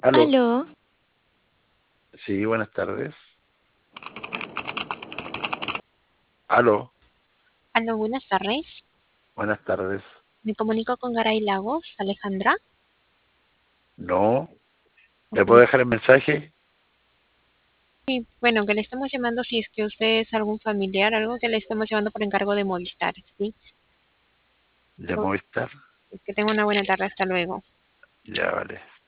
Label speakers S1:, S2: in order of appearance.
S1: Aló,
S2: Aló,
S1: sí, buenas tardes. Aló,
S2: aló, buenas tardes.
S1: buenas tardes.
S2: Me comunico con Garay Lagos, Alejandra.
S1: No, ¿me puedo
S2: Ok.
S1: dejar el mensaje?
S2: Sí, bueno, que le estamos llamando si es que usted es algún familiar, algo que le estamos llamando por encargo de Movistar, ¿sí?
S1: De Movistar.
S2: Que tenga una buena tarde, hasta luego.
S1: Ya, vale.